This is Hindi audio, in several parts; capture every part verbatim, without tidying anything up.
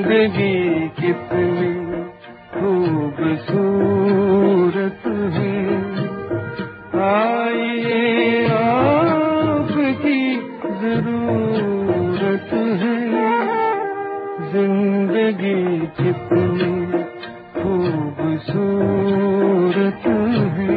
जिंदगी कितनी खूबसूरत है, आइए आपकी जरूरत है। जिंदगी कितनी खूबसूरत है।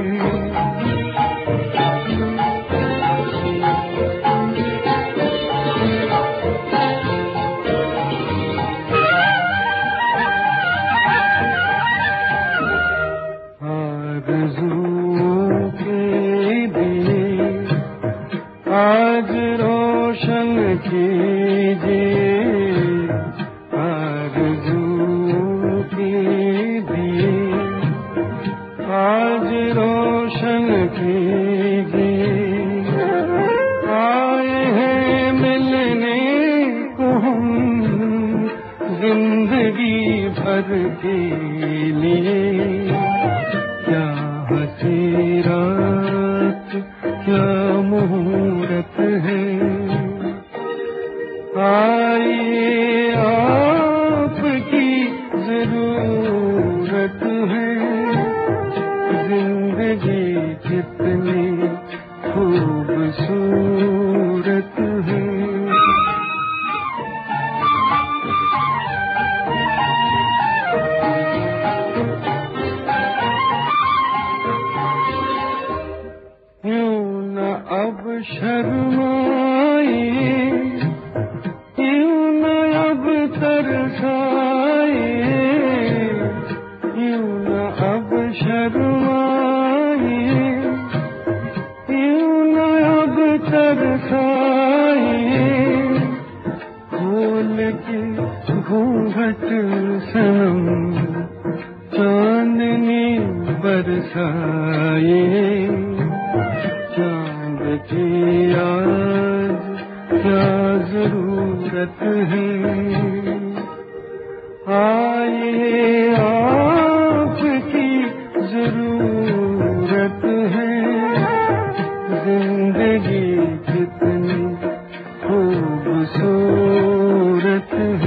आरज़ू के दिए आज रोशन कीजिए, आरज़ू के दिए आज रोशन कीजिए। आए हैं मिलने को हम जिंदगी भर के लिए, क्या हंसी रात क्या मुहूर्त है। आइए आपकी जरूरत है। जिंदगी कितनी खूबसूरत है। अब शर्माए, क्यों न अब तरसाए, क्यों न अब शर्माए, क्यों न अब तरसाए। खोल के घूंघट सनम चांदनी बरसाए, चांद की आज क्या जरूरत है। आइए आपकी जरूरत है। जिंदगी कितनी खूबसूरत है।